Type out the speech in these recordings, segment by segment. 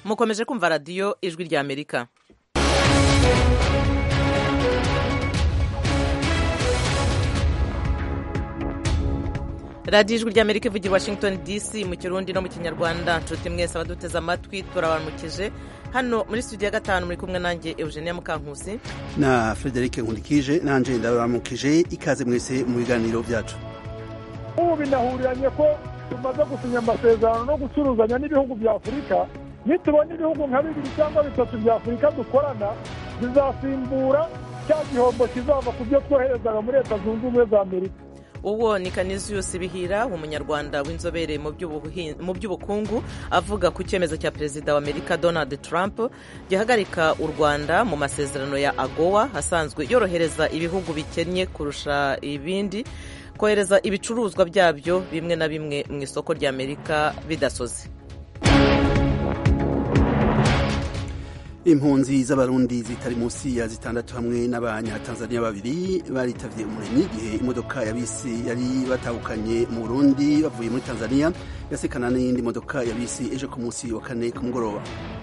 mukomeje kumva radiyo ijwi rya amerika. radiyo ijwi rya amerika ivugira Washington DC mu kirundi no mu kinyarwanda. nshuti mwese abaduteze amatwi turabaramukije hano muri studio ya gatanu, muri kumwe nanjye Eugenia Mukankusi na Frederic Nkundikije. Nanje ndabaramukije, ikaze mwese mu biganiro byacu. ubu binahuriranye ko tumaze gusinya amasezerano no gucuruzanya n'ibihugu bya Afurika. nitubona ibihugu nka 2 cyangwa 3 bya Afurika dukorana, bizasimbura cya gihombo kizava ku byo twoherezaga muri Leta Zunze Ubumwe za Amerika. uwo ni Canisius Bihira, umunyarwanda w'inzobere mu by'ubukungu, avuga ku cyemezo cya perezida wa Amerika Donald Trump gihagarika u Rwanda mu masezerano ya AGOA asanzwe yorohereza ibihugu bikennye kurusha ibindi kohereza ibicuruzwa byabyo bimwe na bimwe mu isoko rya Amerika bidasoze. Impunzi z'abarundi zitari munsi ya 6 hamwe n'abanyatanzania 2 baritavye umuremyi igihe imodoka ya bisi yari batahukanye mu Burundi bavuye muri Tanzania yasekana n'indi modoka ya bisi ejo ku munsi wa 4 ku mugoroba.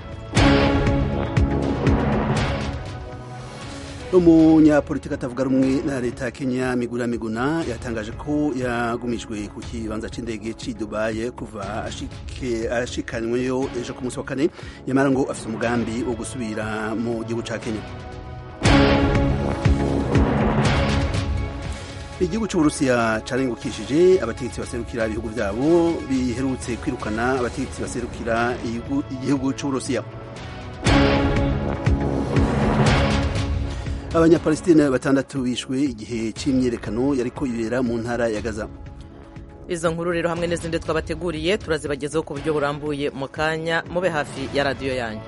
Umunyapolitiki atavuga rumwe na leta ya Kenya Miguna Miguna yatangaje ko yagumijwe ku kibanza c'indege ci Dubai kuva ashikanyweyo ejo ku munsi wa 4, yamara ngo afite umugambi wo gusubira mu gihugu ca Kenya. Igihugu c'Uburusiya carengukishije abategetsi baserukira ibihugu vyabo biherutse kwirukana abategetsi baserukira igihugu c'Uburusiya. Abanyapalestina 6 bishwe igihe c'imyerekano yariko ibera mu ntara ya Gaza. Izo nkuru rero hamwe n'izindi twabateguriye turazibagezaho ku buryo burambuye mu kanya, mube hafi ya radiyo yanyu.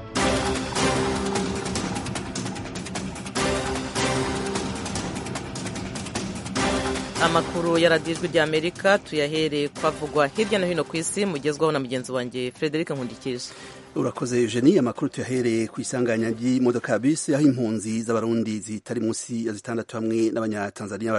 Amakuru ya radiyo ijwi rya Amerika tuyahereye kwavugwa hirya no hino ku isi, mugezwaho na mugenzi wanjye Frederic Nkundikije. Urakoze Eugenie. Amakuru tuyahereye ku isanganya ry'imodoka ya bisi aho impunzi z'abarundi zitari munsi ya 6 hamwe n'abanyatanzania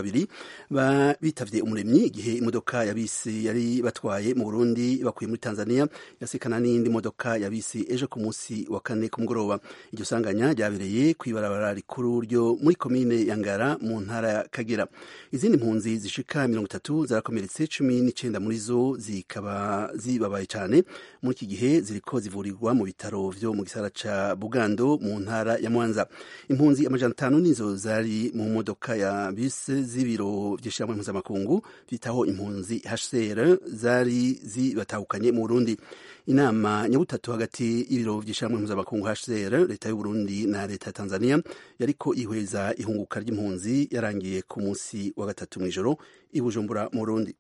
2 bitavye umuremyi igihe imodoka ya bisi yari batwaye mu Burundi bakuye muri Tanzania yasekana n'indi modoka ya bisi ejo ku munsi wa 4 ku mugoroba. Iryo sanganya ryabereye kw'ibarabara rikuru ryo muri komine ya Ngara mu ntara ya Kagera. Izindi mpunzi zishika 30 zarakomeretse, 19 muri zo zikaba zibabaye cyane muri iki gihe ziriko zivurirwa mu bitaro vyo mu gisagara ca Bugando mu ntara ya Mwanza. Impunzi 500 nizo zari mu modoka ya bisi z'ibiro vy'ishyirahamwe mpuzamakungu bitaho impunzi HCR zari zibatahukanye mu Burundi. Inama nyabutatu hagati y'ibiro vy'ishyirahamwe mpuzamakungu HCR, leta y'u Burundi na leta ya Tanzania yariko ihweza ihunguka ry'impunzi yarangiye ku munsi wa 3 mw'ijoro i Bujumbura mu Burundi.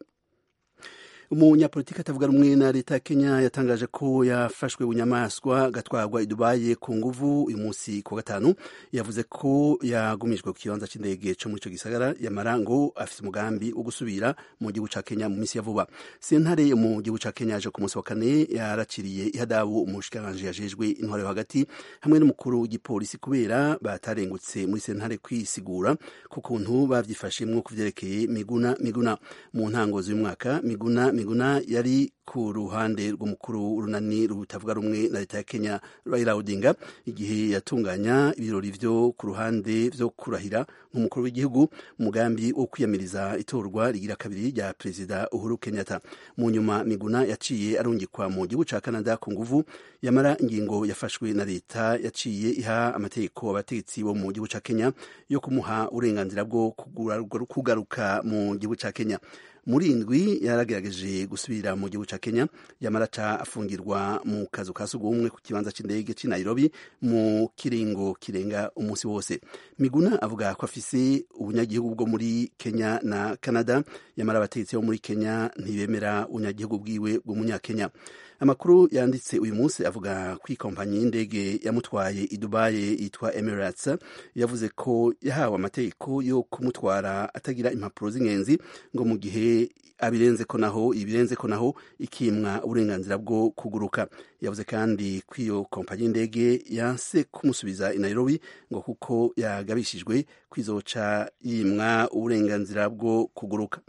Umunyapolitiki atavuga rumwe na leta ya Kenya yatangaje ko yafashwe bunyamaswa gatwarwa i Dubai ku nguvu uyu munsi ku wa 5. Yavuze ko yagumijwe ku kibanza c'indege co muri ico gisagara, yamara ngo afite umugambi wo gusubira mu gihugu ca Kenya mu minsi ya vuba. Sentare mu gihugu ca Kenya aje ku munsi wa 4 yaraciriye ihadabu umushikiranganje yajejwe intwaro hagati hamwe n'umukuru w'igipolisi kubera batarengutse muri sentare kwisigura ku kuntu bavyifashemwo kuvyerekeye Miguna. Mu ntango z'uyu mwaka Miguna yari ku ruhande rw'umukuru urunani rutavuga rumwe na leta ya Kenya Raila Odinga igihe yatunganya ibirori vyo ku ruhande vyo kurahira nk'umukuru w'igihugu, umugambi wo kwiyamiriza itorwa rigira kabiri rya perezida Uhuru Kenyatta. Mu nyuma Miguna yaciye arungikwa mu gihugu ca Canada ku nguvu, yamara ingingo yafashwe na leta yaciye iha amategeko abategetsi bo mu gihugu ca Kenya yo kumuha uburenganzira bwo kugaruka mu gihugu ca Kenya. Muri indwi yaragerageje gusubira mu gihugu ca Kenya, yamara ca afungirwa mu kazu ka sugumwe ku kibanza c'indege ci Nairobi mu kiringo kirenga umunsi wose. Miguna avuga ko afise ubunyagihugu bwo muri Kenya na Canada, yamara abategetsi bo muri Kenya ntibemera ubunyagihugu bwiwe bw'umunyakenya. Amakuru yanditse uyu munsi avuga ko ikompanyi y'indege yamutwaye i Dubai yitwa Emirates yavuze ko yahawe amategeko yo kumutwara atagira impapuro z'ingenzi ngo mu gihe ibirenze ko naho ikimwa uburenganzira bwo kuguruka. Yavuze kandi ko iyo kompanyi y'indege yanse kumusubiza i Nairobi ngo kuko yagabishijwe kwizoca yimwa uburenganzira bwo kuguruka.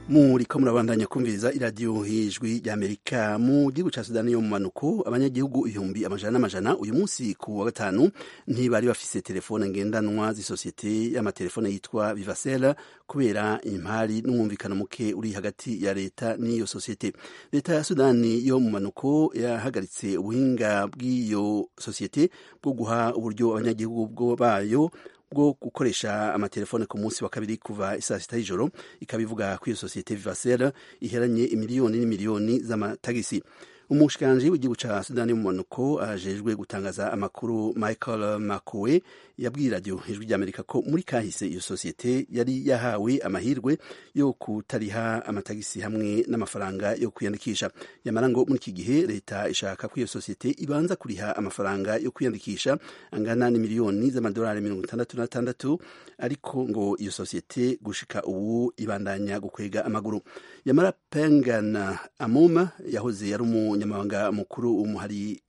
muriko murabandanya kumviriza iradiyo hijwi ry'Amerika. Mu gihugu ca Sudani yo mu manuko abanyagihugu ibihumbi amajana n'amajana uyu munsi ku wa gatanu ntibari bafise telefone ngendanwa z'isosiyete y'amatelefone yitwa Vivacell kubera impari n'umwumvikano muke uri hagati ya leta n'iyo sosiyete. Leta ya Sudani yo mu manuko yahagaritse ubuhinga bw'iyo sosiyete bwo guha uburyo abanyagihugu bayo bwo gukoresha amatelefone ku munsi wa kabiri kuva isaa sita y'ijoro. Ikabivuga ko iyo sosiyete Vivacell iheranye imiliyoni n'imiliyoni z'amatagisi. Umushikiranganji w'igihugu ca Sudani mu manuko ajejwe gutangaza amakuru Michael Makuwe yabwiye radio Ijwi ry'Amerika ko muri kahise iyo sosiyete yari yahawe amahirwe yo kutariha amatagisi hamwe n'amafaranga yo kwiyandikisha. Yamara ngo muri iki gihe leta ishaka ko iyo sosiyete ibanza kuriha amafaranga yo kwiyandikisha angana n'imiliyoni z'amadolari 66, ariko ngo iyo sosiyete gushika ubu ibandanya gukwega amaguru. Yamara Pengan Amuma yahoze yari umunyamabanga mukuru w'umuhari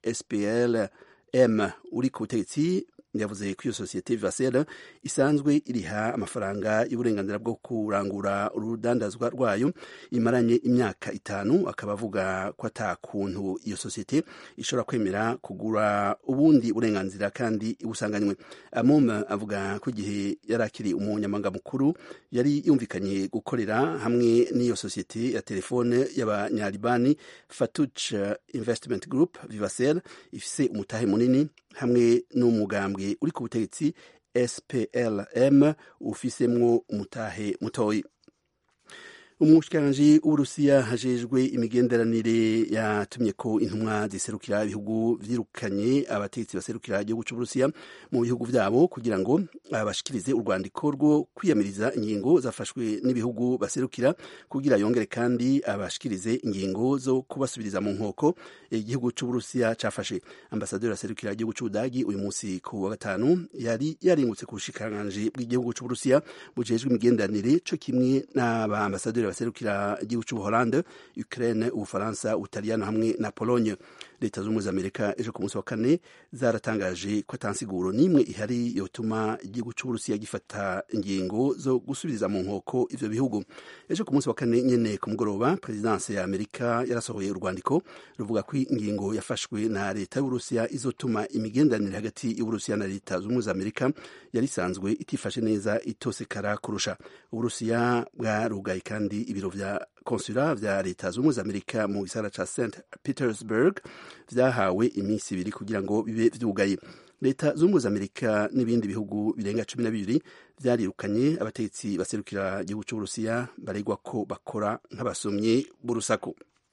SPLM uri ku butegetsi yavuze ko iyo sosiyete Vivacell isanzwe iriha amafaranga y'uburenganzira bwo kurangura urudandazwa rwayo imaranye imyaka 5. Akaba avuga ko ata kuntu iyo sosiyete ishobora kwemera kugura ubundi burenganzira kandi ibusanganywe. Amuma avuga ko igihe yarakiri umunyamabanga mukuru yari yumvikanye gukorera hamwe n'iyo sosiyete ya telefone y'abanyalibani Fatouch Investment Group. Vivacell ifise umutahe munini hamwe n'umugambwe uri ku butegetsi SPLM ufisemwo umutahe mutoyi. Umushikiranganji w'Uburusiya hajejwe imigenderanire yatumye ko intumwa ziserukira ibihugu vyirukanye abategetsi baserukira igihugu c'Uburusiya mu bihugu vyabo kugira ngo abashikirize urwandiko rwo kwiyamiriza ingingo zafashwe n'ibihugu baserukira, kugira yongere kandi abashikirize ingingo zo kubasubiriza mu nkoko igihugu c'Uburusiya cafashe. Ambasaderi aserukira igihugu c'Ubudagi uyu munsi ku wa gatanu yari yaringutse ku bushikiranganji bw'igihugu c'Uburusiya bujejwe imigenderanire co kimwe n'aba ambasaderi baserukira igihugu c'Ubuholande, Ukraine, Ubufaransa, Ubutaliyano hamwe na Pologne. Leta z'Ubumwe za Amerika ejo ku munsi wa kane zaratangaje ko atansiguro nimwe ihari yotuma igihugu c'Uburusiya gifata ingingo zo gusubiriza mu nkoko ivyo bihugu. Ejo ku munsi wa kane nyene ku mugoroba Presidence ya Amerika yarasohoye urwandiko ruvuga ko ingingo yafashwe na leta y'Uburusiya izotuma imigenderanire hagati y'Uburusiya na Leta z'Ubumwe za Amerika yari isanzwe itifashe neza itosekara kurusha. Uburusiya bwarugaye kandi ibiro vya konsula vya Leta z'Ubumwe za Amerika mu gisagara ca St Petersburg vyahawe iminsi 2 kugira ngo bibe vyugaye. Leta z'Ubumwe za Amerika n'ibindi bihugu birenga 12 vyarirukanye abategetsi baserukira igihugu c'Uburusiya baregwa ko bakora nk'abasomyi b'urusaku.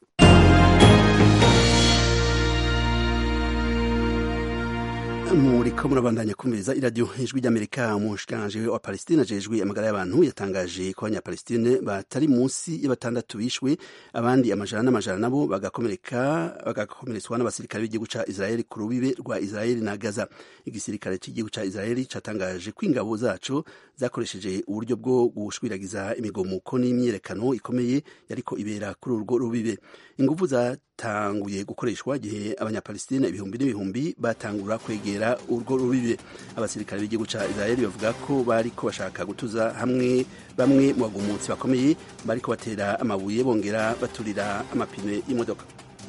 Muriko murabandanya kumviriza iradiyo Ijwi ry'Amerika. Umushikiranganji wa Palestine ajejwe amagara y'abantu yatangaje ko abanyapalestine batari munsi y'abatandatu bishwe, abandi amajana n'amajana nabo bagakomeretswa n'abasirikare b'igihugu ca Israeli ku rubibe rwa Israeli na Gaza. Igisirikare cy'igihugu ca Israeli catangaje ko ingabo zaco zakoresheje uburyo bwo gushwiragiza imigomuko n'imyiyerekano ikomeye yariko ibera kuri urwo rubibe. Inguvu zatanguye gukoreshwa igihe abanyapalestine ibihumbi n'ibihumbi batangura kwegera urwo rubibe. Abasirikare b'igihugu ca Israeli bavuga ko bariko bashaka gutuza hamwe bamwe mu bagumutsi bakomeye bariko batera amabuye bongera baturira amapine y'imodoka.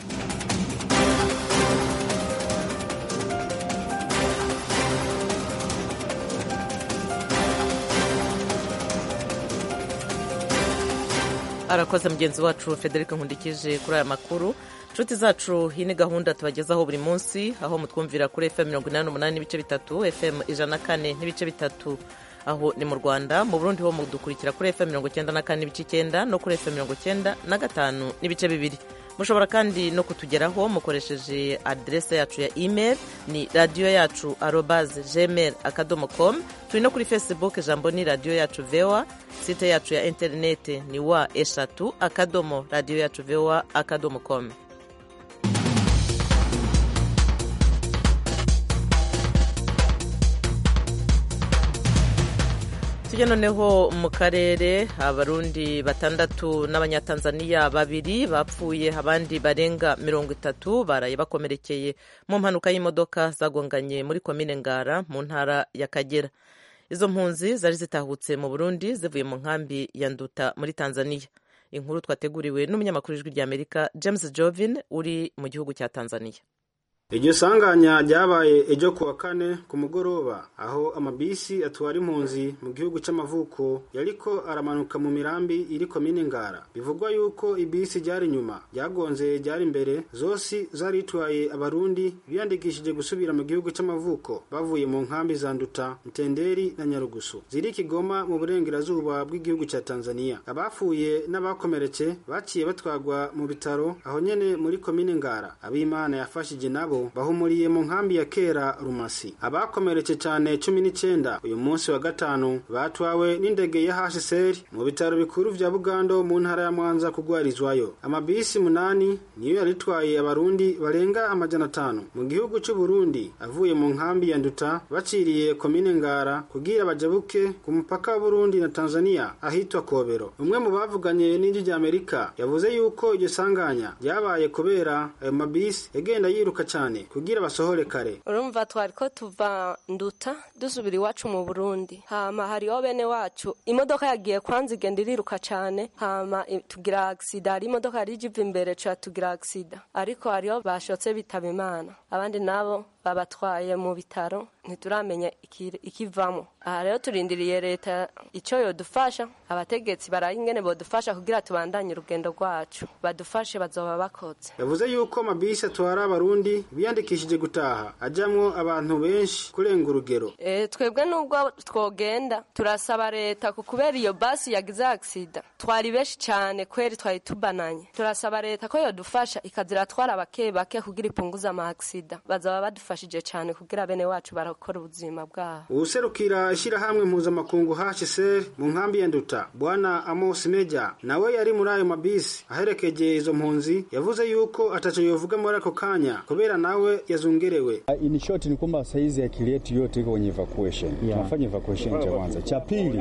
Arakoze mugenzi wacu Federico Nkundikije kuri aya makuru. Nshuti zacu, iyi ni gahunda tubagezaho buri munsi, aho mutwumvira kuri FM 88 n'ibice bitatu, FM 104 n'ibice bitatu aho ni mu Rwanda. Mu Burundi ho mudukurikira kuri FM 94 n'ibice 9 no kuri FM 95 n'ibice 2. Mushobora kandi no kutugeraho mukoresheje adresse yacu ya email ni radio.yacu@gmail.com. Turi no kuri Facebook, jambo ni radio yacu VOA. Site yacu ya internet ni wa@radioyacu.voa.com. Tujya noneho mu karere, abarundi 6 n'abanyatanzania 2 bapfuye, abandi barenga 30 baraye bakomerekeye mu mpanuka y'imodoka zagonganye muri komine Ngara mu ntara ya Kagera. Izo mpunzi zari zitahutse mu Burundi zivuye mu nkambi ya Nduta muri Tanzania. inkuru twateguriwe n'umunyamakuru w'ijwi ry'Amerika James Jovin uri mu gihugu cya Tanzania. Iryo sanganya ryabaye ejo kuwa kane ku mugoroba aho amabisi atwara impunzi mu gihugu c'amavuko yariko aramanuka mu mirambi iri komine Ngara. Bivugwa yuko ibisi ryari nyuma ryagonze ryari imbere, zose zaritwaye abarundi biyandikishije gusubira mu gihugu c'amavuko bavuye mu nkambi za Nduta, Mtenderi na Nyarugusu ziri Kigoma mu burengerazuba bw'igihugu ca Tanzania. Abafuye n'abakomeretse baciye batwagwa mu bitaro aho nyene muri komine Ngara. Abimana yafashije nabo bahumuriye mu nkambi ya Kera Rumasi. Abakomeretse cyane 19 uyu munsi wa gatanu batwawe n'indege ya HCR mu bitaro bikuru vya Bugando mu ntara ya Mwanza kugwarizwayo. Amabisi 8 niyo yaritwaye abarundi barenga 500 mu gihugu cy'u Burundi avuye mu nkambi ya Nduta baciriye komine Ngara kugira bajabuke ku mupaka wa Burundi na Tanzania ahitwa Kobero. Umwe mu bavuganye n'indi ry'Amerika yavuze yuko iryo sanganya ryabaye kubera ayo mabisi yagenda yiruka cyane kugira basohore kare. Urumva twariko tuva Nduta dusubira iwacu mu Burundi, hama hariho bene wacu imodoka yagiye kwanza igenda iriruka cyane, hama tugira accident, ari imodoka yari ijiva imbere ca tugira accident, ariko hariho bashotse bitaba Imana, abandi nabo babatwaye mu bitaro ntituramenya ikivamo. Aha rero turindiriye leta icyo yodufasha, abategetsi barayingene bodufasha kugira tubandanye urugendo rwacu, badufashe bazoba bakoze. Yavuze yuko mabisi atwara abarundi biyandikishije gutaha ajamwo abantu benshi kurenga urugero. Twebwe nubwo twogenda turasaba leta kubera iyo basi yagize accident twari benshi cyane kweri twari tubananye, turasaba leta ko yodufasha ikazira twara bake kugira ipunguza ama accident, bazaba badufashije cyane kugira bene wacu barakora ubuzima bwabo. Userukira ishirahamwe mpuzamakungu HCR mu nkambi ya Nduta Bwana Amos Meja nawe yari muri ayo mabisi aherekeje izo mpunzi, yavuze yuko ataco yovuga muri ako kanya kubera nawe yazungerewe. In short ni kwamba saizi akili yetu yote iko kwenye evacuation. Tunafanya evacuation cha kwanza. Cha pili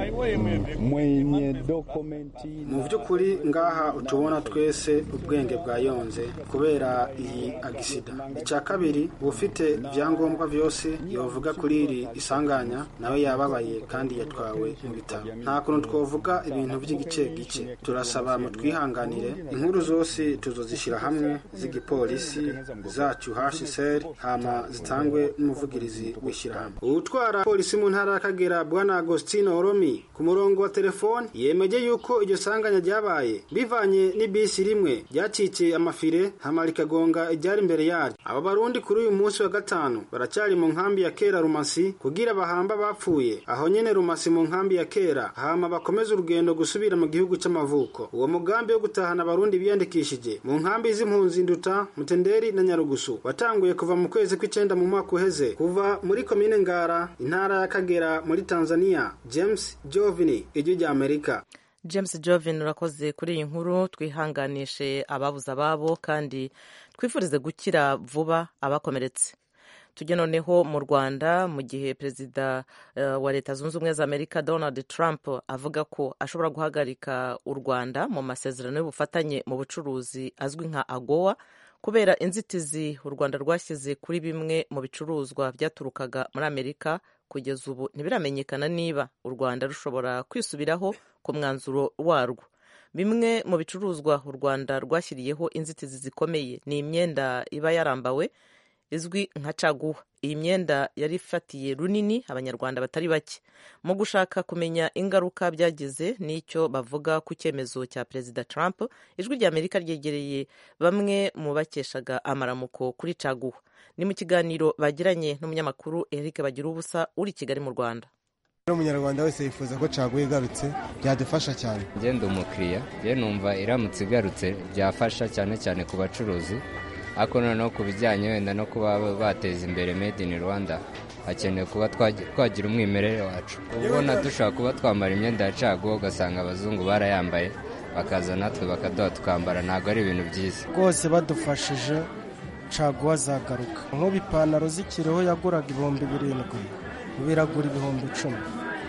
mwenye dokumenti. Mu by'ukuri ngaha utubona twese ubwenge bwa yonze kubera iyi accident. Icya kabiri ufite vyangombwa vyose yovuga kuri iri isanganya nawe yababaye kandi yatwawe mu bitaro. Nta kuntu twovuga ibintu by'igice. Turasaba mu twihanganire, inkuru zose tuzozishira hamwe z'igipolisi zacu HCR hama zitangwe n'umuvugirizi w'ishirahamwe. Utwara polisi mu ntara y'Akagera Bwana Agostino Oromi ku murongo wa telefone yemeje yuko iryo sanganya ryabaye bivanye n'ibisi rimwe ryaciciye amafire hama rikagonga iryari imbere yaryo. Aba barundi kuri uyu munsi wa gatanu baracyari mu nkambi ya Kera Rumasi kugira bahamba bapfuye aho nyene Rumasi mu nkambi ya Kera hama bakomeza urugendo gusubira mu gihugu c'amavuko. Uwo mugambi wo gutahana abarundi biyandikishije mu nkambi z'impunzi Nduta, Mtenderi na Nyarugusu watanguye kuva mu kwezi kw'icenda mu mwaka uheze kuva muri komine Ngara intara y'Akagera muri Tanzania. James Jovini, ijwi ry'Amerika. James Jovin urakoze kuri iyi nkuru, twihanganishe ababuze ababo kandi twifurize gukira vuba abakomeretse. Tujye noneho mu Rwanda mu gihe perezida wa Leta Zunze Ubumwe za Amerika Donald Trump avuga ko ashobora guhagarika u Rwanda mu masezerano y'ubufatanye mu bucuruzi azwi nka AGOA kubera inzitizi u Rwanda rwashyize kuri bimwe mu bicuruzwa byaturukaga muri Amerika. Kugeza ubu ntibiramenyekana niba u Rwanda rushobora kwisubiraho ku mwanzuro warwo. Bimwe mu bicuruzwa u Rwanda rwashyiriyeho inzitizi zikomeye ni imyenda iba yarambawe izwi nka caguwa. Iyi myenda yari ifatiye runini abanyarwanda batari bake. Mu gushaka kumenya ingaruka byagize n'icyo bavuga ku cyemezo cya Perezida Trump, ijwi ry'Amerika ryegereye bamwe mu bakeshaga amaramuko kuri caguwa. Ni mu kiganiro bagiranye n'umunyamakuru Eric Bagirubusa uri Kigali mu Rwanda. Umunyarwanda wese yifuza ko caguwa igarutse byadufasha cyane. Ngende umukiriya, je numva iramutse igarutse byafasha cyane ku bacuruzi. Ako noneho ku bijyanye wenda no kuba bateza imbere made in Rwanda hakenewe kuba twagira umwimerere wacu. Ubona dushaka kuba twambara imyenda ya caguwa ugasanga abazungu barayambaye bakaza natwe bakaduha tukambara, ntabwo ari ibintu byiza. Rwose badufashije caguwa zagaruka. Nk'ipantaro z'ikireho yaguraga 7,000 biragura 10,000.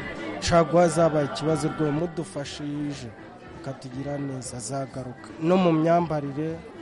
Caguwa zabaye ikibazo rwo mudufashije akatugira neza zagaruka. No mu myambarire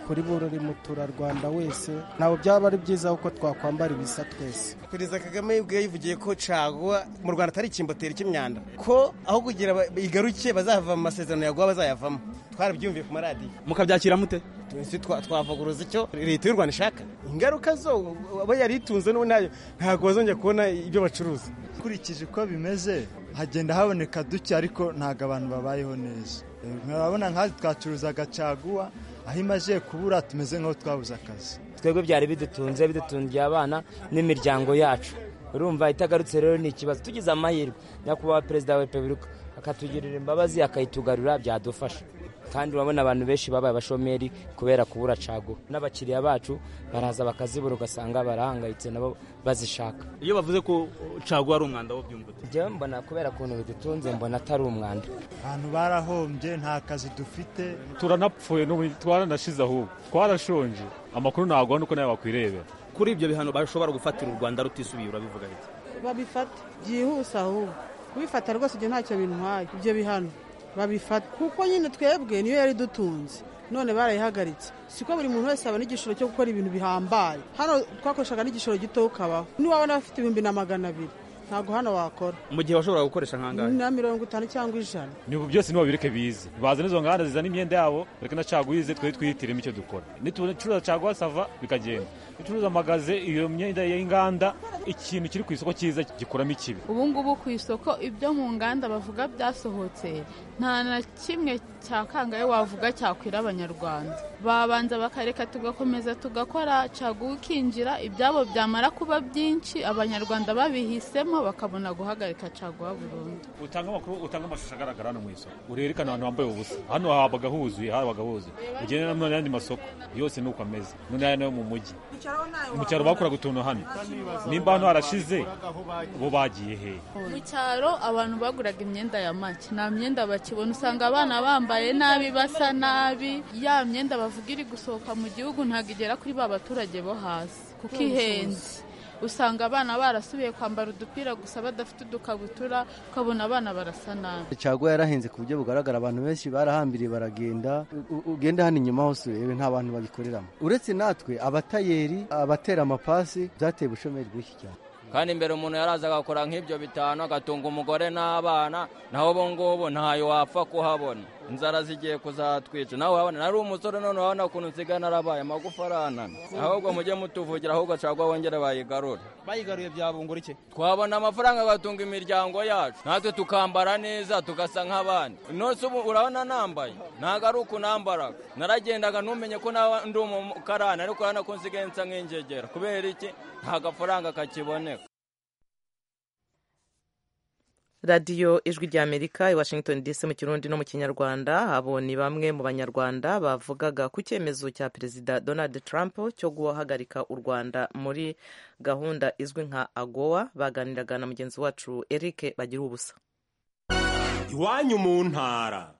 kuri buri muturarwanda wese ntabwo byaba ari byiza kuko twakwambara ibisa twese. Perezida Kagame ubwo yivugiye ko caguwa mu Rwanda atari ikimboteri cy'imyanda, ko aho kugira igaruke bazava mu masezerano yaguwa bazayavamo. Twarabyumviye ku maradiyo. Mukabyakira mute? Twavuguruza icyo leta y'u Rwanda ishaka. Ingaruka zo abo yaritunze ntabwo bazongera kubona ibyo bacuruza. Kurikije uko bimeze hagenda haboneka duke ariko ntabwo abantu babayeho neza. Murabona nka twacuruzaga caguwa aho imaze kubura tumeze nk'aho twabuze akazi. Twebwe byari bidutungiye abana n'imiryango yacu. Urumva itagarutse rero ni ikibazo. Tugize amahirwe nyakubahwa perezida wa Repubulika akatugirira imbabazi akayitugarura byadufasha. Kandi urabona abantu benshi babaye abashomeri kubera kubura caguwa. N'abakiriya bacu baraza bakazibura ugasanga barahangayitse nabo bazishaka. Iyo bavuze ko caguwa ari umwanda wo byumvute. Je mbona kubera kuntu bidutunze mbona atari umwanda. Abantu barahombye nta kazi dufite. Turanapfuye no twaranashize ahubwo. Twarashonje. Amakuru ntabwo nuko nayo bakwirebera. Kuri ibyo bihano bashobora gufatira u Rwanda rutisubiye urabivuga bite? Babifata byihuse ahubwo. Kubifata rwose ibyo ntacyo bintwaye. Ibyo bihano babifata kuko nyine twebwe niyo yari dutunze none barayihagaritse. Siko buri muntu wese abona igishoro cyo gukora ibintu bihambaye. Hano twakoreshaga n'igishoro gito ukabaho. Niwabona bafite 200,000 ntago hano wakora. Mu gihe washobora gukoresha nkangahe? Na 50 cyangwa 100. Nibo byose nibo bireke bize. Bazana izo nganda zizana imyenda yabo, reka na caguwize twe twiyitiremo icyo dukora. Nitucuruza caguwa sava bikagenda. Nicuruza magaze iyo myenda y'inganda ikintu kiri ku isoko cyiza gikuramo ikibi. Ubu ngubu ku isoko ibyo mu nganda bavuga byasohotse nta na kimwe cyakangaye wavuga cyakwira abanyarwanda. Babanza bakareka tugakomeza tugakora caguwa kinjira ibyabo byamara kuba byinshi abanyarwanda babihisemo bakabona guhagarika caguwa burundu. Utanga amakuru, utanga amashusho agaragara hano mu isoko. Urerekana abantu bambaye ubusa. Hano habaga huzuye, habaga huzuye. Ugende no yandi masoko yose nuko ameze. None nayo mu mujyi. Mu cyaro bakoraga utuntu hano. Nimba hano harashize bo bagiye he? Mu cyaro abantu baguraga imyenda ya make. Nta myenda bakibona, usanga abana bambaye nabi, basa nabi. Ya myenda bavuga iri gusohoka mu gihugu ntago igera kuri ba baturage bo hasi kuko ihenze. Usanga abana barasubiye kwambara udupira gusa badafite udukabutura, ukabona abana barasa nabi. Caguwa yarahenze ku buryo bugaragara, abantu benshi barahambiriye baragenda. Ugenda hano inyuma hose urebe nta bantu babikoreramo. Uretse natwe abatayeri, abatera amapasi byateye ubushomeri bwinshi cyane. Kandi imbere umuntu yaraza agakora nk'ibyo bitanu agatunga umugore n'abana, naho bo ngobo ntayo wapfa kuhabona. Inzara zigiye kuzatwica. Nawe wabona nari umusore none wabona ukuntu nsigaye narabaye amagufa aranana. Ahubwo mujye mutuvugira ahubwo caguwa wongere bayigarure. Bayigaruye byabungura iki? Twabona amafaranga agatunga imiryango yacu. Natwe tukambara neza tugasa nk'abandi. Nose ubu urabona nambaye. Ntago ari uko nambaraga. Naragendaga ntumenye ko ndi umukarani ariko urabona ko nsigaye nsa nk'ingegera. Kubera iki? Nta gafaranga kakiboneka. radiyo ijwi ry'Amerika i Washington DC mu Kirundi no mu Kinyarwanda. Abo ni bamwe mu banyarwanda bavugaga ku cyemezo cya Perezida Donald Trump cyo guhagarika u Rwanda muri gahunda izwi nka AGOA. Baganiraga na mugenzi wacu Eric Bagira ubusa. Iwanyu mu ntara.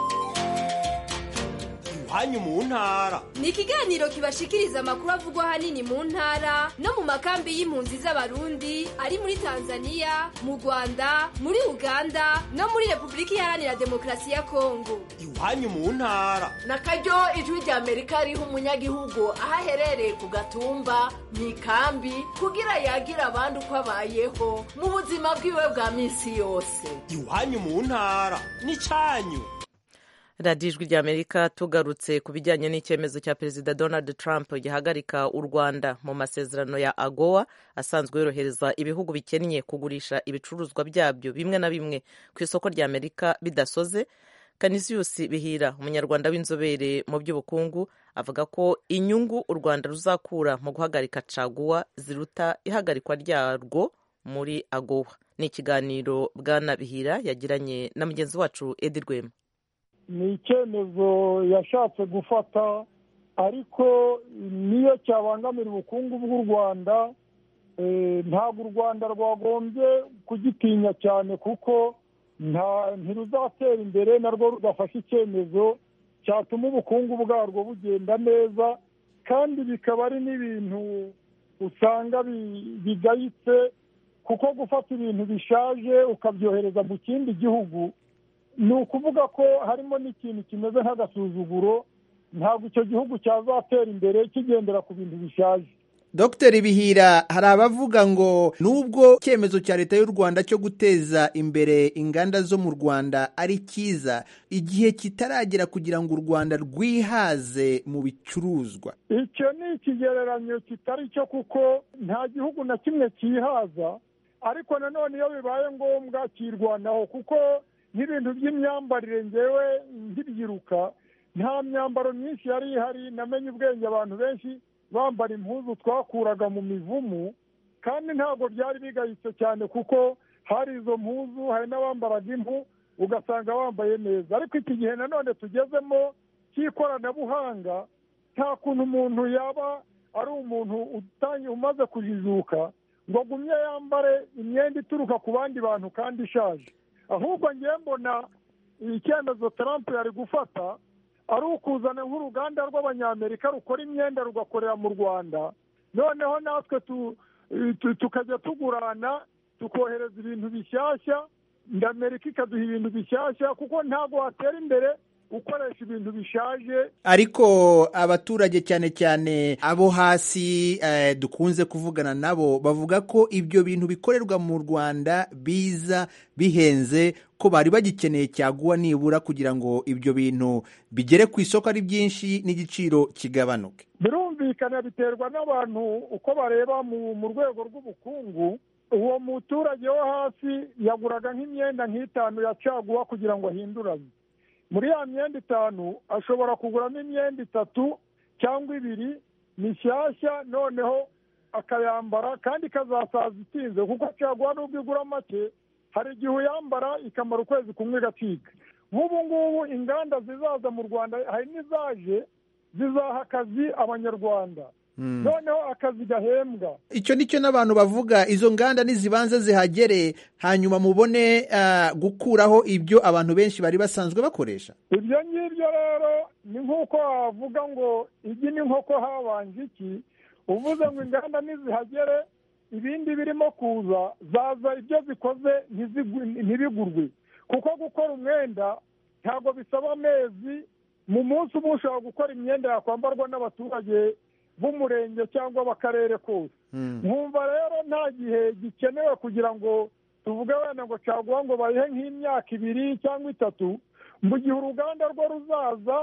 Iwanyu mu ntara ni ikiganiro kibashikiriza amakuru avugwa hanini mu ntara no mu makambi y'impunzi z'abarundi ari muri Tanzania, mu Rwanda, muri Uganda no muri Repubulika Iharanira Demokarasi ya Kongo. Iwanyu mu ntara na karyo ijwi ry'Amerika riha umunyagihugu aho aherereye ku gatumba mu ikambi kugira yagira abandi uko abayeho mu buzima bwiwe bwa minsi yose. Iwanyu mu ntara ni cyanyu. radiyo ijwi ry'Amerika tugarutse ku bijyanye n'icyemezo cya Perezida Donald Trump gihagarika u Rwanda mu masezerano ya AGOA asanzwe yorohereza ibihugu bikennye kugurisha ibicuruzwa byabyo bimwe na bimwe ku isoko ry'Amerika bidasoze. Canisius Bihira, umunyarwanda w'inzobere mu by'ubukungu, avuga ko inyungu u Rwanda ruzakura mu guhagarika caguwa ziruta ihagarikwa ryarwo muri AGOA. Ni ikiganiro Bwana Bihira yagiranye na mugenzi wacu Edi Rwema. Ni icyemezo yashatse gufata ariko niyo cyabangamira ubukungu bw'u Rwanda. Ntabwo u Rwanda rwagombye kugitinya cyane kuko ntiruzatera imbere narwo rudafashe icyemezo cyatuma ubukungu bwarwo bugenda neza, kandi bikaba ari n'ibintu usanga bigayitse kuko gufata ibintu bishaje ukabyohereza mu kindi gihugu ni ukuvuga ko harimo n'ikintu kimeze nk'agasuzuguro ntabwo icyo gihugu cyazatera imbere kigendera ku bintu bishaje. Dr Bihira, hari abavuga ngo nubwo icyemezo cya leta y'u Rwanda cyo guteza imbere inganda zo mu Rwanda ari cyiza, igihe kitaragera kugira ngo u Rwanda rwihaze mu bicuruzwa. Icyo ni ikigereranyo kitari cyo, kuko nta gihugu na kimwe cyihaza, ariko nanone iyo bibaye ngombwa kirwanaho, kuko nk'ibintu by'imyambarire ngewe nkibyiruka nta myambaro myinshi yari ihari. Namenye ubwenge abantu benshi bambara impuzu twakuraga mu mivumu, kandi ntabwo byari bigayitse cyane kuko hari izo mpuzu, hari n'abambaraga impu ugasanga bambaye neza. Ariko iki gihe nanone tugezemo cy'ikoranabuhanga, nta kuntu umuntu yaba ari umuntu umaze kujijuka ngo agumye yambare imyenda ituruka ku bandi bantu kandi ishaje. Ahubwo ngiye mbona icyemezo Trump yari gufata ari ukuzana nk'uruganda rw'abanyamerika rukora imyenda rugakorera mu Rwanda, noneho natwe tukajya tugurana tukohereza ibintu bishyashya, Amerika ikaduha ibintu bishyashya, kuko ntabwo watera imbere ukoresha ibintu bishaje. Ariko abaturage cyane cyane abo hasi dukunze kuvugana nabo bavuga ko ibyo bintu bikorerwa mu Rwanda biza bihenze, ko bari bagikeneye cyaguwa nibura kugira ngo ibyo bintu bigere ku isoko ari byinshi n'igiciro kigabanuke. Birumvikana, biterwa n'abantu uko bareba mu rwego rw'ubukungu. Uwo muturage wo hasi yaguraga nk'imyenda nk'itanu ya caguwa kugira ngo ahinduranye. Muri ya myenda itanu ashobora kuguramo imyenda 3 cyangwa 2 mishyashya, noneho akayambara kandi ikazasaza itinze, kuko caguwa n'ubwo igura make hari igihe uyambara ikamara ukwezi kumwe igacika. Nk'ubu ngubu inganda zizaza mu Rwanda hari n'izaje zizaha akazi abanyarwanda, noneho akazi gahembwa. Icyo nicyo n'abantu bavuga, izo nganda nizibanza zihagere hanyuma mubone gukuraho ibyo abantu benshi bari basanzwe bakoresha. Ibyo ngibyo rero ni nk'uko wavuga ngo igi n'inkoko habanje iki. Uvuze ngo inganda nizihagere ibindi birimo kuza zaza ibyo zikoze ntibigurwe, kuko gukora umwenda ntabwo bisaba amezi. Mu munsi umwe ushobora gukora imyenda yakwambarwa n'abaturage b'umurenge cyangwa b'akarere kose. Nkumva rero nta gihe gikenewe kugira ngo tuvuge wenda ngo caguwa ngo bayihe nk'imyaka 2 cyangwa 3, mu gihe uruganda rwo ruzaza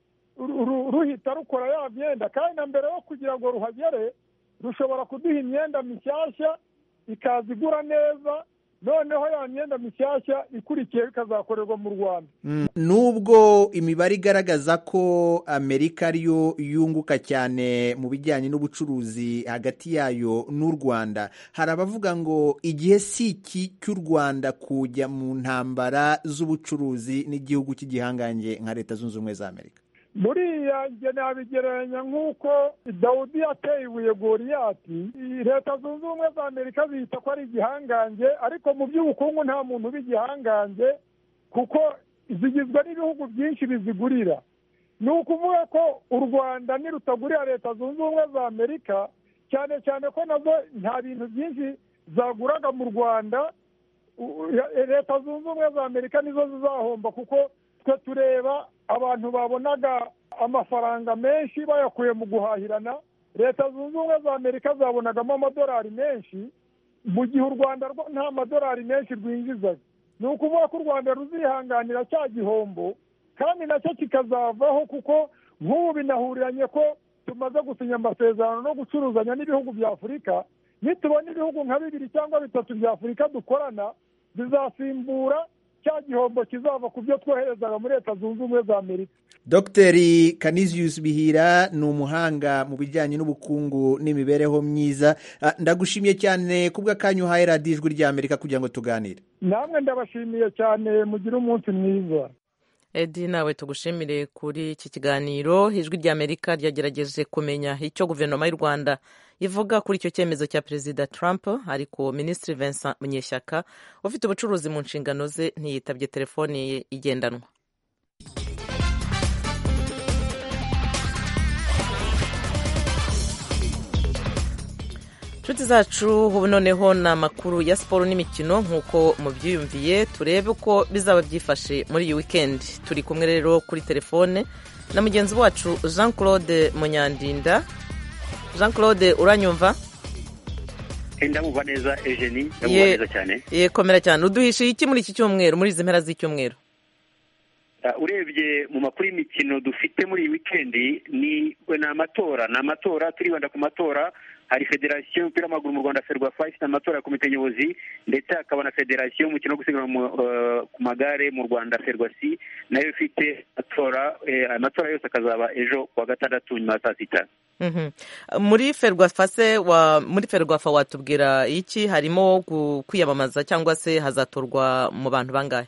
ruhita rukora ya myenda, kandi na mbere yo kugira ngo ruhagere rushobora kuduha imyenda mishyashya ikaza igura neza, noneho ya myenda mishyashya ikurikiye bikazakorerwa mu Rwanda. Nubwo imibare igaragaza ko Amerika ariyo yunguka cyane mu bijyanye n'ubucuruzi hagati yayo n'u Rwanda, hari abavuga ngo igihe si iki cy'u Rwanda kujya mu ntambara z'ubucuruzi n'igihugu cy'igihangange nka Leta Zunze Ubumwe za Amerika. Buriya njye nabigereranya nk'uko Dawudi yateye ibuye Goliyati. Leta Zunze Ubumwe za Amerika zihita ko ari igihangange, ariko mu by'ubukungu nta muntu uba igihangange, kuko zigizwe n'ibihugu byinshi bizigurira. Ni ukuvuga ko u Rwanda nirutagurira Leta Zunze Ubumwe za Amerika, cyane cyane ko nazo nta bintu byinshi zaguraga mu Rwanda, Leta Zunze Ubumwe za Amerika nizo zizahomba, kuko twe tureba abantu babonaga amafaranga menshi bayakuye mu guhahirana. Leta Zunze Ubumwe za Amerika zabonagamo amadolari menshi, mu gihe u Rwanda nta madolari menshi rwinjizaga. Ni ukuvuga ko u Rwanda ruzihanganira cya gihombo, kandi nacyo kikazavaho, kuko nk'ubu binahuriranye ko tumaze gusinya amasezerano no gucuruzanya n'ibihugu bya Afurika. Nitubona ibihugu nka 2 cyangwa 3 bya Afurika dukorana, bizasimbura cya gihombo kizava ku byo twoherezaga muri Leta Zunze Ubumwe za Amerika. Dr Canisius Bihira ni umuhanga mu bijyanye n'ubukungu n'imibereho myiza. Ndagushimiye cyane kubw'akanyu uhaye radiyo Ijwi ry'Amerika kugira ngo tuganire. Namwe ndabashimiye cyane, mugire umunsi mwiza. Edi, nawe tugushimire kuri iki kiganiro. Ijwi ry'Amerika ryagerageje kumenya icyo guverinoma y'u Rwanda ivuga kuri icyo cyemezo cya Perezida Trump, ariko Minisitiri Vincent Munyeshyaka ufite ubucuruzi mu nshingano ze ntiyitabye telefoni ye igendanwa. inshuti zacu ubu noneho ni amakuru ya siporo n'imikino nk'uko mubyiyumviye turebe uko bizaba byifashe muri iyi wikendi. Turi kumwe rero kuri telefone na mugenzi wacu Jean Claude Munyandinda. Jean Claude uranyumva? Ndamumva neza Eugenie, ndamumva neza cyane. Komera cyane. Uduhishiye iki muri iki cyumweru, muri izi mpera z'icyumweru? Urebye mu makuru y'imikino dufite muri iyi wikendi ni amatora turibanda ku matora. Hari federasiyo y'umupira w'amaguru mu Rwanda Ferwafa ifite amatora ya komite nyobozi, ndetse hakaba na federasiyo y'umukino wo gusiganwa ku magare mu Rwanda Ferwasi nayo ifite amatora yose akazaba ejo kuwa gatandatu nyuma ya saa sita. Muri Ferwafa watubwira iki? Harimo kwiyamamaza cyangwa se hazatorwa mu bantu bangahe?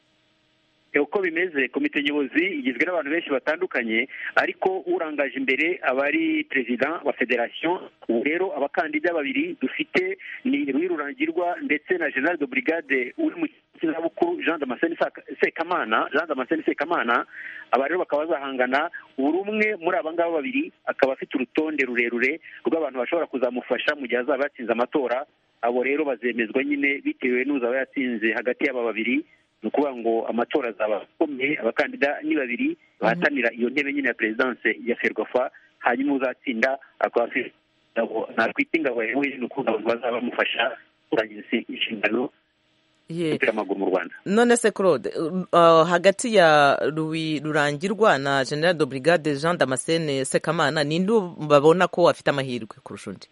Uko bimeze komite nyobozi igizwe n'abantu benshi batandukanye, ariko urangaje imbere aba ari perezida wa federasiyo. Ubu rero abakandida babiri dufite ni Louis Rurangirwa ndetse na General de Brigade uri mu zabukuru Jean Damascene Sekamana. Aba rero bakaba bazahangana, buri umwe muri aba ngabo babiri akaba afite urutonde rurerure rw'abantu bashobora kuzamufasha mu gihe azaba yatsinze amatora. Abo rero bazemezwa nyine bitewe n'uzaba yatsinze hagati y'aba babiri. Ni ukuvuga ngo amatora azaba akomeye, abakandida ni babiri bahatanira iyo ntebe nyine ya perezidanse ya Ferwafa, hanyuma uzatsinda akaba afite nakwita ingabo yawe, ni ukuvuga ngo bazaba bamufasha kurangiza inshingano y'umupira w'amaguru mu Rwanda. None se Claude, hagati ya Louis Rurangirwa na General de Brigade Jean Damascene Sekamana ninde babona ko afite amahirwe kurusha undi?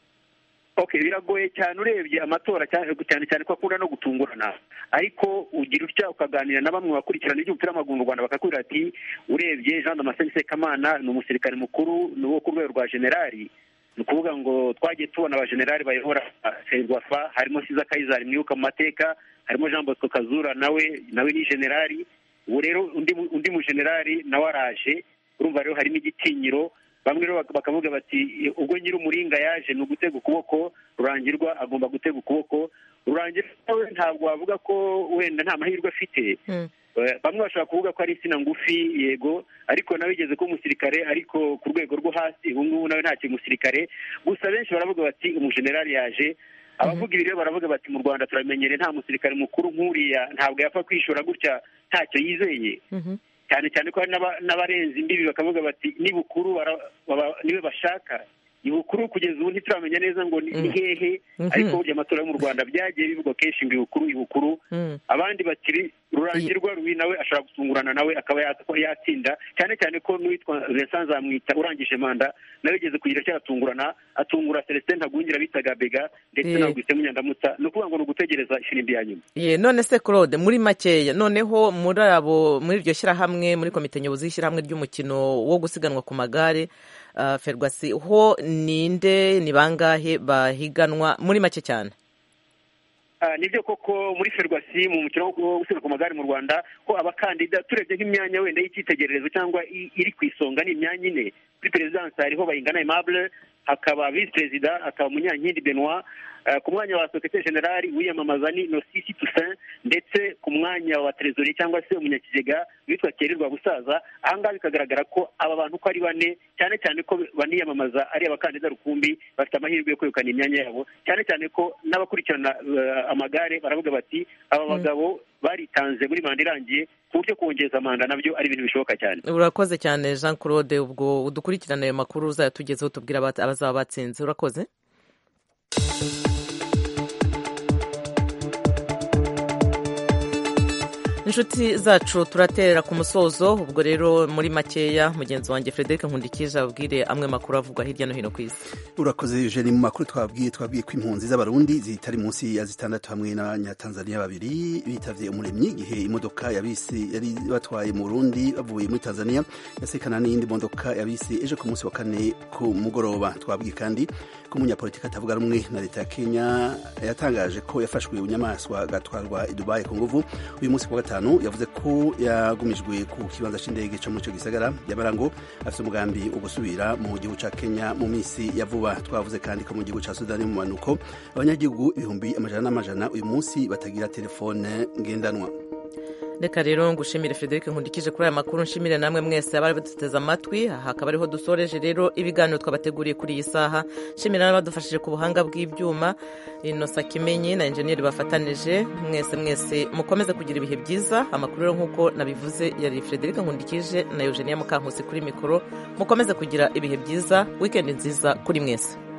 Biragoye cyane urebye amatora cyane ko akunda no gutungurana, ariko ugira utya ukaganira na bamwe bakurikirana iby'umupira w'amaguru mu Rwanda bakakubwira ati urebye Jean Damascene Sekamana ni umusirikare mukuru, ni uwo ku rwego rwa generali. Ni ukuvuga ngo twagiye tubona abajenerali bayobora Ferwafa, harimo Siza Kayizari mwibuka mu mateka, harimo Jean Bosco Kazura nawe ni generali. Ubu rero undi mu generali nawe araje, urumva rero harimo igitinyiro. Bamwe rero bakavuga bati ubwo nyiri umuringa yaje ni ugutega ukuboko, Rurangirwa agomba gutega ukuboko. Rurangirwa we ntabwo wavuga ko wenda nta mahirwe afite. Bamwe bashobora kuvuga ko ari insina ngufi, yego, ariko nawe igeze ko umusirikare ariko ku rwego rwo hasi. Ubu ngubu nawe nta musirikare, gusa benshi baravuga bati umujenerali yaje. Abavuga ibi rero baravuga bati mu Rwanda turamenyere nta musirikare mukuru nk'uriya ntabwo yapfa kwishora gutya ntacyo yizeye. Cyane ko n'abarenze imbibi bakavuga bati ni bukuru niwe bashaka. Ibukuru kugeza ubu ntituramenya neza ngo ni hehe, ariko burya amatora yo mu Rwanda byagiye bivugwa kenshi ngo ibukuru. Abandi bati Rurangirwa Louis nawe ashobora gutungurana nawe akaba yatsinda, cyane ko n'uwitwa Vincent Zamwita urangije manda nawe igeze kugira icyo atungura Celestin Ntagwingira bitaga Bega ndetse na Augustin Munyandamutsa. Ni ukuvuga ngo ni ugutegereza ifirimbi ya nyuma. None se Claude, muri makeya noneho muri iryo shyirahamwe, muri komite nyobozi y'ishyirahamwe ry'umukino wo gusiganwa ku magare Ferwasi, ho ninde ni bangahe bahiganwa muri make cyane? Nibyo koko muri Ferwasi mu mukino wo gusiganwa ku magare mu Rwanda ko abakandida turebye nk'imyanya wenda y'icyitegererezo cyangwa iri ku isonga ni imyanya ine. Kuri perezidansi hariho Bayingana Aimable, hakaba visi perezida, hakaba Munyankindi Benoit, ku mwanya wa sekretari generali wiyamamaza ni Nosisi Toussaint, ndetse ku mwanya wa trezori cyangwa se umunyakigega witwa Kerirwa Busaza. Ahangaha bikagaragara ko aba bantu ko ari bane, cyane ko baniyamamaza ari abakandida rukumbi, bafite amahirwe yo kwegukana imyanya yabo, cyane ko n'abakurikirana amagare baravuga bati aba bagabo baritanze muri manda irangiye, ku buryo kongeza manda nabyo ari ibintu bishoboka cyane. Urakoze cyane Jean Claude, ubwo udukurikirana ayo makuru uzayatugezeho tubwira abazaba batsinze. Urakoze. Inshuti zacu turaterera ku musozo, ubwo rero muri makeya mugenzi wanjye Frederic Nkundikije abwire amwe makuru avugwa hirya no hino ku isi. Urakoze Eugene, mu makuru twabwiye ko impunzi z'abarundi zitari munsi ya 6 hamwe n'abanyatanzania babiri bitavye umuremyi igihe imodoka yabisi yari batwaye mu Burundi bavuye muri Tanzania yasekana n'indi modoka yabisi ejo ku munsi wa kane ku mugoroba. Twabwiye kandi ko umunyapolitika atavuga rumwe na leta ya Kenya yatangaje ko yafashwe bunyamaswa gatwarwa i Dubai ku nguvu uyu munsi wa gatanu. Yavuze ko yagumijwe ku kibanza c'indege cyo muri cyo gisagara yabarango afite umugambi wo gusubira mu gihugu ca Kenya mu misi ya vuba. Twavuze kandi ko mu gihugu ca Sudani mu manuko abanyagihugu ibihumbi amajana n'amajana uyu munsi batagira telefone ngendanwa. reka rero ngushimire Frederic Nkundikije kuri aya makuru, nshimire namwe mwese abari baduteze amatwi. Aha akaba ariho dusoreje rero ibiganiro twabateguriye kuri iyi saha. Nshimira n'abadufashije ku buhanga bw'ibyuma, Inosa Kimenyi na enjeniyeri bafatanije. Mwese mukomeze kugira ibihe byiza. Amakuru rero nk'uko nabivuze yari Frederic Nkundikije na Eugenia Mukankusi kuri mikoro. Mukomeze kugira ibihe byiza, weekend nziza kuri mwese.